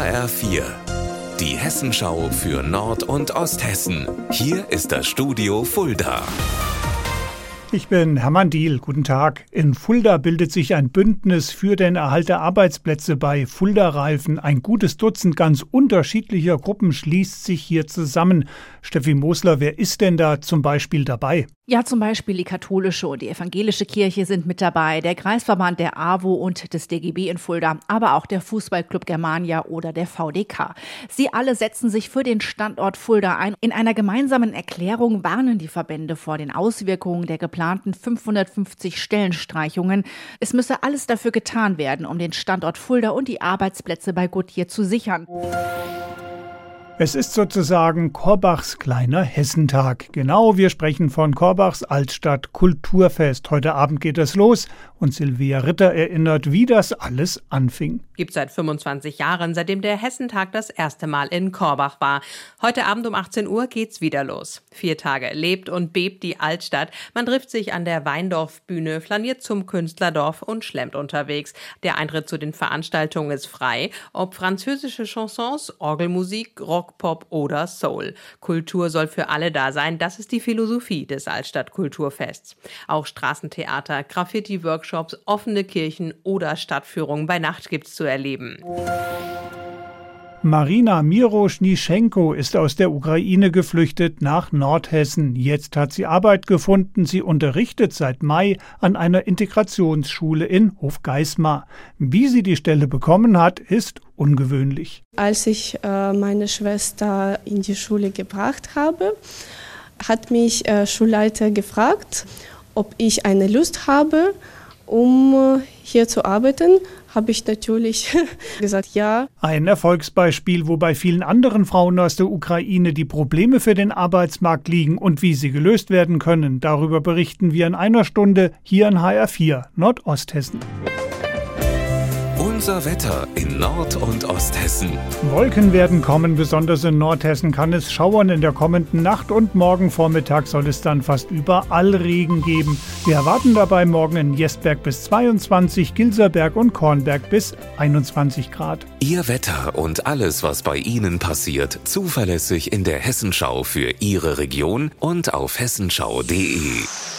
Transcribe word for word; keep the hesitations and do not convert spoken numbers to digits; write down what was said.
H R vier, die Hessenschau für Nord- und Osthessen. Hier ist das Studio Fulda. Ich bin Hermann Diehl. Guten Tag. In Fulda bildet sich ein Bündnis für den Erhalt der Arbeitsplätze bei Fulda-Reifen. Ein gutes Dutzend ganz unterschiedlicher Gruppen schließt sich hier zusammen. Steffi Mosler, wer ist denn da zum Beispiel dabei? Ja, zum Beispiel die katholische und die evangelische Kirche sind mit dabei, der Kreisverband der A W O und des D G B in Fulda, aber auch der Fußballclub Germania oder der V D K. Sie alle setzen sich für den Standort Fulda ein. In einer gemeinsamen Erklärung warnen die Verbände vor den Auswirkungen der geplanten fünfhundertfünfzig Stellenstreichungen. Es müsse alles dafür getan werden, um den Standort Fulda und die Arbeitsplätze bei Goodyear zu sichern. Es ist sozusagen Korbachs kleiner Hessentag. Genau, wir sprechen von Korbachs Altstadt Kulturfest. Heute Abend geht es los und Silvia Ritter erinnert, wie das alles anfing. Gibt seit fünfundzwanzig Jahren, seitdem der Hessentag das erste Mal in Korbach war. Heute Abend um achtzehn Uhr geht's wieder los. Vier Tage lebt und bebt die Altstadt. Man trifft sich an der Weindorfbühne, flaniert zum Künstlerdorf und schlemmt unterwegs. Der Eintritt zu den Veranstaltungen ist frei. Ob französische Chansons, Orgelmusik, Rock, Pop oder Soul. Kultur soll für alle da sein, das ist die Philosophie des Altstadt-Kulturfests. Auch Straßentheater, Graffiti-Workshops, offene Kirchen oder Stadtführungen bei Nacht gibt's zu erleben. Marina Miroschnischenko ist aus der Ukraine geflüchtet nach Nordhessen. Jetzt hat sie Arbeit gefunden. Sie unterrichtet seit Mai an einer Integrationsschule in Hofgeismar. Wie sie die Stelle bekommen hat, ist ungewöhnlich. Als ich äh, meine Schwester in die Schule gebracht habe, hat mich äh, Schulleiter gefragt, ob ich eine Lust habe, um hier zu arbeiten. Habe ich natürlich gesagt, ja. Ein Erfolgsbeispiel, wo bei vielen anderen Frauen aus der Ukraine die Probleme für den Arbeitsmarkt liegen und wie sie gelöst werden können. Darüber berichten wir in einer Stunde hier in H R vier Nordosthessen. Unser Wetter in Nord- und Osthessen. Wolken werden kommen, besonders in Nordhessen kann es schauern in der kommenden Nacht und morgen Vormittag soll es dann fast überall Regen geben. Wir erwarten dabei morgen in Jesberg bis zweiundzwanzig, Gilserberg und Kornberg bis einundzwanzig Grad. Ihr Wetter und alles, was bei Ihnen passiert, zuverlässig in der Hessenschau für Ihre Region und auf hessenschau punkt de.